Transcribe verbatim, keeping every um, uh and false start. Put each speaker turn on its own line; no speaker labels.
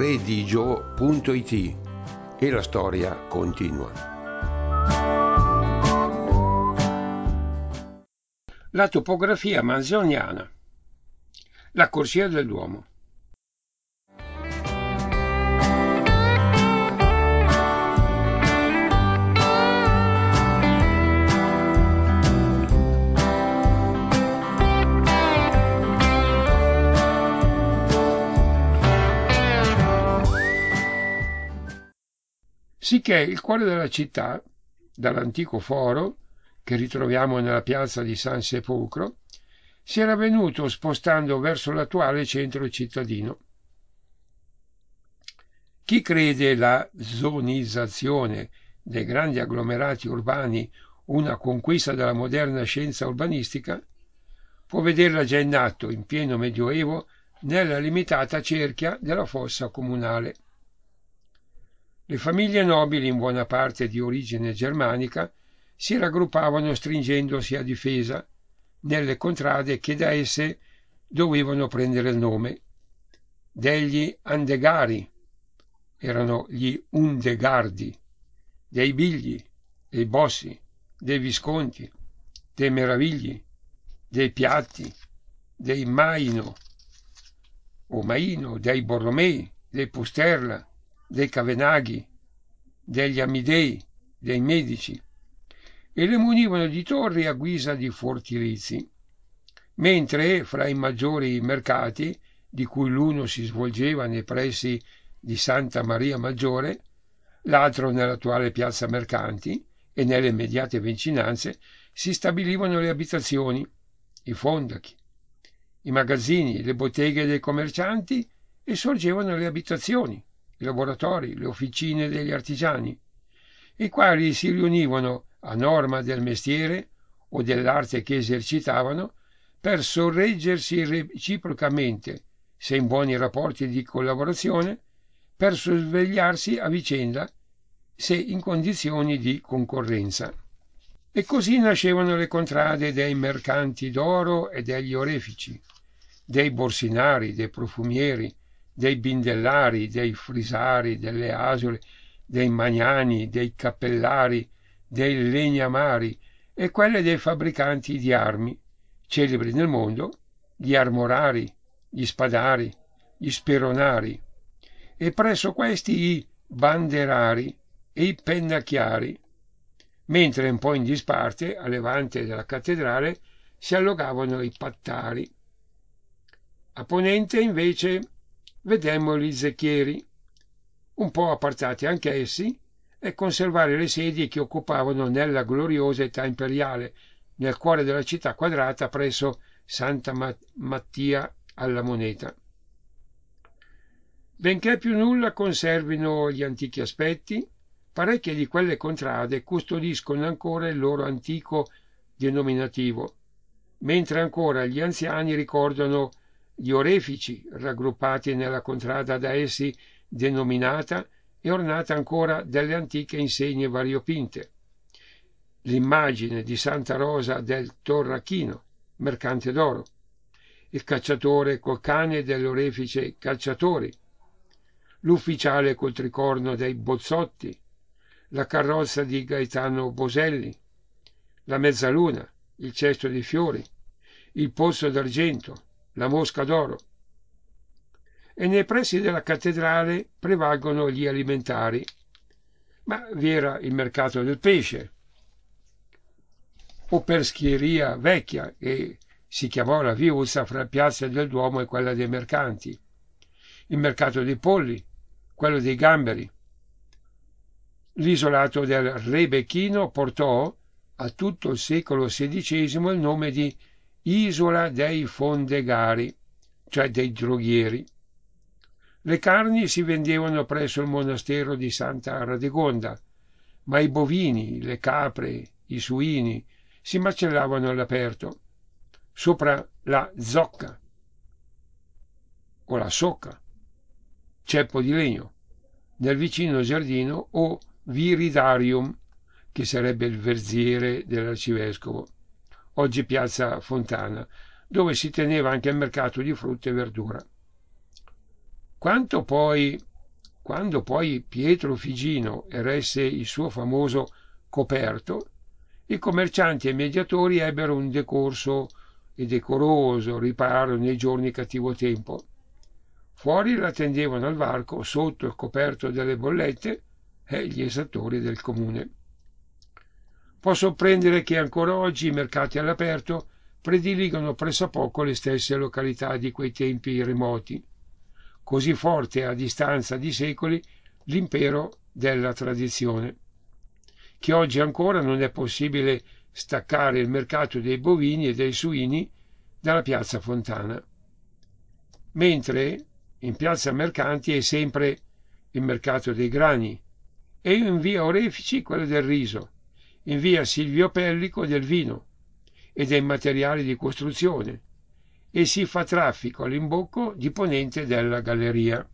redigio punto it e la storia continua. La topografia manzoniana. La corsia del Duomo. Sicché il cuore della città, dall'antico foro, che ritroviamo nella piazza di San Sepolcro, si era venuto spostando verso l'attuale centro cittadino. Chi crede la zonizzazione dei grandi agglomerati urbani una conquista della moderna scienza urbanistica, può vederla già in atto, in pieno Medioevo, nella limitata cerchia della fossa comunale. Le famiglie nobili, in buona parte di origine germanica, si raggruppavano stringendosi a difesa nelle contrade che da esse dovevano prendere il nome. Degli Andegari, erano gli Undegardi, dei Bigli, dei Bossi, dei Visconti, dei Meravigli, dei Piatti, dei Maino o Maino, dei Borromei, dei Pusterla, dei Cavenaghi, degli Amidei, dei Medici, e le munivano di torri a guisa di fortilizi, mentre fra i maggiori mercati, di cui l'uno si svolgeva nei pressi di Santa Maria Maggiore, l'altro nell'attuale piazza Mercanti e nelle immediate vicinanze, si stabilivano le abitazioni, i fondachi, i magazzini, le botteghe dei commercianti, e sorgevano le abitazioni, i laboratori, le officine degli artigiani, i quali si riunivano a norma del mestiere o dell'arte che esercitavano per sorreggersi reciprocamente, se in buoni rapporti di collaborazione, per sorvegliarsi a vicenda, se in condizioni di concorrenza. E così nascevano le contrade dei mercanti d'oro e degli orefici, dei borsinari, dei profumieri, dei bindellari, dei frisari, delle asole, dei magnani, dei cappellari, dei legnamari e quelle dei fabbricanti di armi, celebri nel mondo, gli armorari, gli spadari, gli speronari, e presso questi i banderari e i pennacchiari, mentre un po' in disparte, a levante della cattedrale, si allogavano i pattari. A ponente, invece, vedemmo gli zecchieri, un po' appartati anch'essi, e conservare le sedie che occupavano nella gloriosa età imperiale, nel cuore della città quadrata presso Santa Mattia alla Moneta. Benché più nulla conservino gli antichi aspetti, parecchie di quelle contrade custodiscono ancora il loro antico denominativo, mentre ancora gli anziani ricordano gli orefici raggruppati nella contrada da essi denominata e ornata ancora delle antiche insegne variopinte. L'immagine di Santa Rosa del Torrachino, mercante d'oro, il cacciatore col cane dell'orefice Cacciatori, l'ufficiale col tricorno dei Bozzotti, la carrozza di Gaetano Boselli, la mezzaluna, il cesto di fiori, il pozzo d'argento, la mosca d'oro. E nei pressi della cattedrale prevalgono gli alimentari, ma vi era il mercato del pesce, o pescheria vecchia, che si chiamò la viuzza fra Piazza del Duomo e quella dei mercanti, il mercato dei polli, quello dei gamberi. L'isolato del Rebecchino portò a tutto il secolo sedicesimo il nome di Isola dei Fondegari, cioè dei droghieri. Le carni si vendevano presso il monastero di Santa Radegonda, ma i bovini, le capre, i suini si macellavano all'aperto, sopra la zocca o la socca, ceppo di legno, nel vicino giardino o viridarium, che sarebbe il verziere dell'arcivescovo, oggi piazza Fontana, dove si teneva anche il mercato di frutta e verdura. Quanto poi Quando poi Pietro Figino eresse il suo famoso coperto, i commercianti e i mediatori ebbero un decorso e decoroso riparo nei giorni cattivo tempo. Fuori l'attendevano al varco, sotto il coperto delle bollette, e gli esattori del comune. Può sorprendere che ancora oggi i mercati all'aperto prediligono pressappoco le stesse località di quei tempi remoti, così forte a distanza di secoli l'impero della tradizione, che oggi ancora non è possibile staccare il mercato dei bovini e dei suini dalla piazza Fontana. Mentre in piazza Mercanti è sempre il mercato dei grani e in via Orefici quello del riso, in via Silvio Pellico del vino e dei materiali di costruzione, e si fa traffico all'imbocco di ponente della galleria.